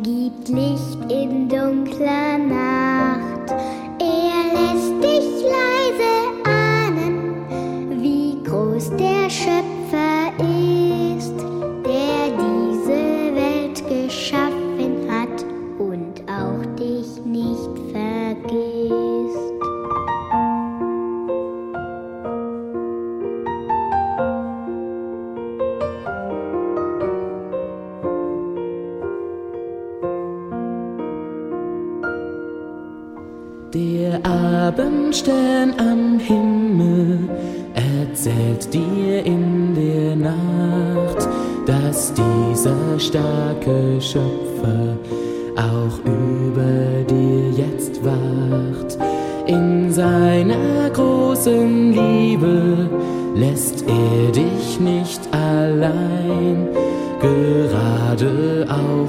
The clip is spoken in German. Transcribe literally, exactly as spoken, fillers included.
gibt Licht in dunkler Nacht. Er lässt dich leise ahnen, wie groß der Schöpfer ist, der diese Welt geschaffen hat und auch dich nicht vergisst. Der Abendstern am Himmel erzählt dir in der Nacht, dass dieser starke Schöpfer auch über dir jetzt wacht. In seiner großen Liebe lässt er dich nicht allein, gerade auch